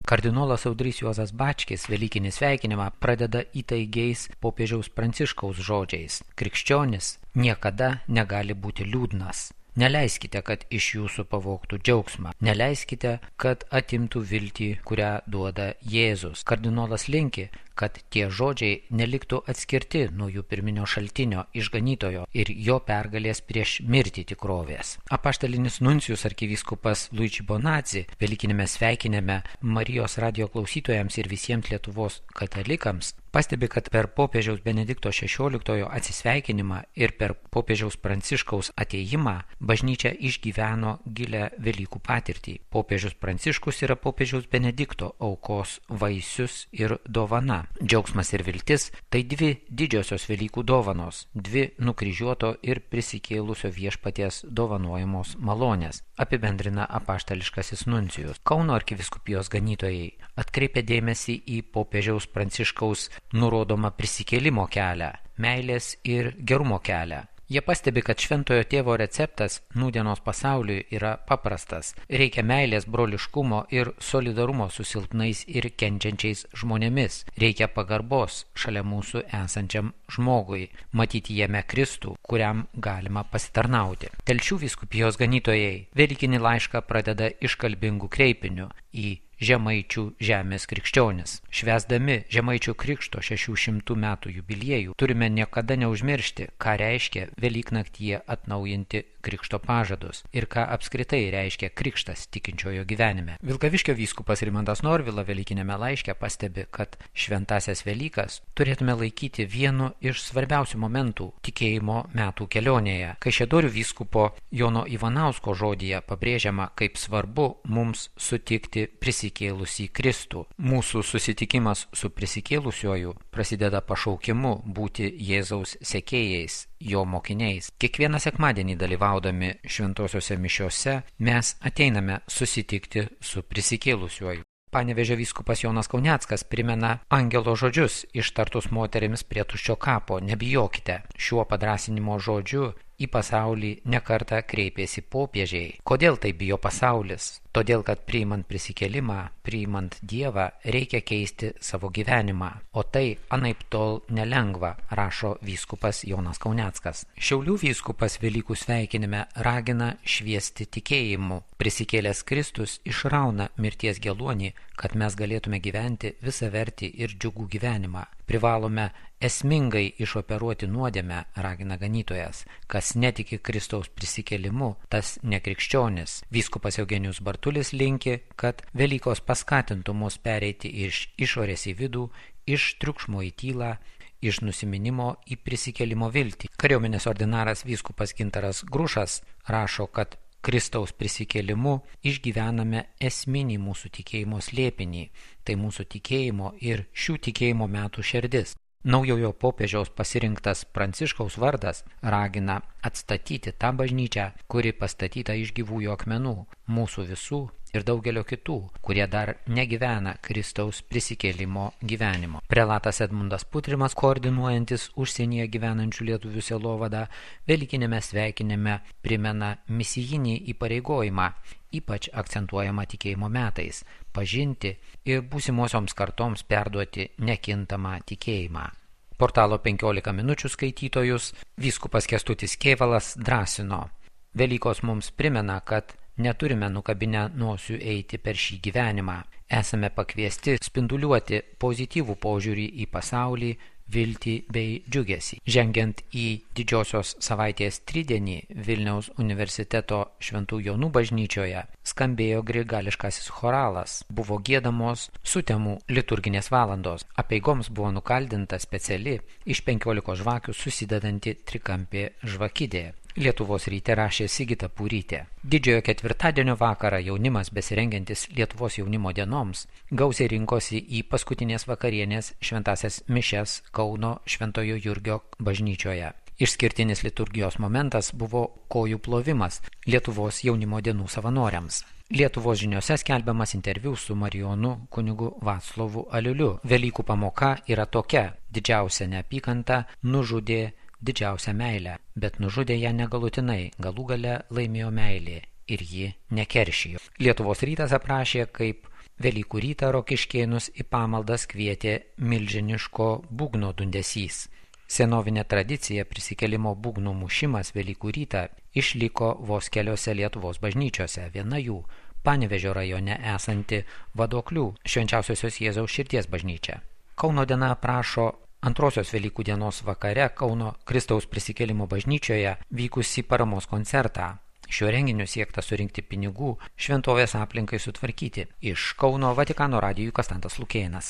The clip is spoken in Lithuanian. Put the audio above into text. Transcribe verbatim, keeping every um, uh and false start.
Kardinolas Audrys Juozas Bačkis velykinį sveikinimą pradeda įtaigiais popiežiaus Pranciškaus žodžiais. Krikščionis niekada negali būti liūdnas. Neleiskite, kad iš jūsų pavogtų džiaugsmą. Neleiskite, kad atimtų viltį, kurią duoda Jėzus. Kardinolas linki, kad tie žodžiai neliktų atskirti nuo jų pirminio šaltinio, išganytojo ir jo pergalės prieš mirtį tikrovės. Apaštalinis nuncijus arkivyskupas Luigi Bonazzi velykinėme sveikinime Marijos radijo klausytojams ir visiems Lietuvos katalikams pastebi, kad per popiežiaus Benedikto šešioliktojo atsisveikinimą ir per popiežiaus Pranciškaus atėjimą bažnyčia išgyveno gilę Velykų patirtį. Popiežius Pranciškus yra popiežiaus Benedikto aukos vaisius ir dovana. Džiaugsmas ir viltis – tai dvi didžiosios Velykų dovanos, dvi nukryžiuoto ir prisikėlusio viešpaties dovanojamos malonės, apibendrina apaštališkasis nuncijus. Kauno arkivyskupijos ganytojai atkreipia dėmesį į popiežiaus Pranciškaus nurodomą prisikėlimo kelią, meilės ir gerumo kelią. Jie pastebi, kad šventojo tėvo receptas nūdienos pasauliui yra paprastas. Reikia meilės, broliškumo ir solidarumo su silpnais ir kenčiančiais žmonėmis. Reikia pagarbos šalia mūsų esančiam žmogui, matyti jame Kristų, kuriam galima pasitarnauti. Telšių vyskupijos ganytojai velykinį laišką pradeda iškalbingu kreipiniu į Žemaičių žemės krikščionis. Švęsdami Žemaičių krikšto šešių šimtų metų jubiliejų turime niekada neužmiršti, ką reiškia Velyknaktyje atnaujinti krikšto pažadus ir ką apskritai reiškia krikštas tikinčiojo gyvenime. Vilkaviškio vyskupas Rimantas Norvila velykinėme laiške pastebi, kad šventasias Velykas turėtume laikyti vienu iš svarbiausių momentų tikėjimo metų kelionėje. Kaišiadorių vyskupo Jono Ivanausko žodyje pabrėžiama, kaip svarbu mums sutikti prisikėlusį Kristų. Mūsų susitikimas su prisikėlusiuoju prasideda pašaukimu būti Jėzaus sekėjais, jo mokiniais. Kiekvieną sekmadienį dalyvaudami šventosiuose mišiose mes ateiname susitikti su prisikėlusiuoju. Panevėžio vyskupas Jonas Kauneckas primena angelo žodžius ištartus moterims prie tuščio kapo: nebijokite. Šiuo padrąsinimo žodžiu į pasaulį nekartą kreipėsi popiežiai. Kodėl tai bijo pasaulis? Todėl, kad priimant prisikėlimą, priimant Dievą, reikia keisti savo gyvenimą. O tai anaiptol nelengva, rašo vyskupas Jonas Kauneckas. Šiaulių vyskupas Velykų sveikinime ragina šviesti tikėjimu. Prisikėlęs Kristus išrauna mirties geluonį, kad mes galėtume gyventi visavertį ir džiugų gyvenimą. Privalome esmingai išoperuoti nuodėmę, ragina ganytojas. Kas netiki Kristaus prisikėlimu, tas nekrikščionis. Vyskupas Eugenijus Bartulis linki, kad Velykos paskatintų mus pereiti iš išorės į vidų, iš triukšmo į tylą, iš nusiminimo į prisikėlimo viltį. Kariuomenės ordinaras vyskupas Gintaras Grušas rašo, kad Kristaus prisikėlimu išgyvename esminį mūsų tikėjimo slėpinį, tai mūsų tikėjimo ir šių tikėjimo metų širdis. Naujojo popiežiaus pasirinktas Pranciškaus vardas ragina atstatyti tą bažnyčią, kuri pastatyta iš gyvųjų akmenų, mūsų visų ir daugelio kitų, kurie dar negyvena Kristaus prisikėlimo gyvenimo. Prelatas Edmundas Putrimas, koordinuojantis užsienyje gyvenančių lietuvių sielovadą, velykinėme sveikinime primena misijinį įpareigojimą, ypač akcentuojama tikėjimo metais, pažinti ir būsimosioms kartoms perduoti nekintamą tikėjimą. Portalo penkiolika minučių skaitytojus vyskupas Kęstutis Kėvalas drąsino. Velykos mums primena, kad neturime nukabinę nosių eiti per šį gyvenimą. Esame pakviesti spinduliuoti pozityvų požiūrį į pasaulį, viltį bei džiugesį. Žengiant į didžiosios savaitės tridienį Vilniaus universiteto Šventų Jonų bažnyčioje skambėjo grigališkasis choralas, buvo giedamos sutemų liturginės valandos. Apeigoms buvo nukaldinta speciali iš penkiolikos žvakių susidedanti trikampė žvakidė. Lietuvos ryte rašė Sigita Purytė. Didžiojo ketvirtadienio vakarą jaunimas besirengiantis Lietuvos jaunimo dienoms gausiai rinkosi į paskutinės vakarienės šventasias mišias Kauno Šventojo Jurgio bažnyčioje. Išskirtinis liturgijos momentas buvo kojų plovimas Lietuvos jaunimo dienų savanoriams. Lietuvos žiniose skelbiamas interviu su Marijonu kunigu Vaclovu Aliuliu. Velykų pamoka yra tokia: didžiausia neapykanta nužudė didžiausią meilę, bet nužudė ją negalutinai, galų gale laimėjo meilė ir ji nekeršijo. Lietuvos rytas aprašė, kaip Velykų rytą Rokiškėnus į pamaldas kvietė milžiniško būgno dundesys. Senovinė tradicija prisikėlimo būgnų mušimas Velykų rytą išliko vos keliose Lietuvos bažnyčiose. Viena jų Panevėžio rajone esanti Vadoklių Švenčiausiosios Jėzaus Širdies bažnyčia. Kauno diena aprašo antrosios Velykų dienos vakare Kauno Kristaus prisikėlimo bažnyčioje vykusį paramos koncertą. Šiuo renginiu siekta surinkti pinigų šventovės aplinkai sutvarkyti. Iš Kauno Vatikano radijui Konstantas Lukėnas.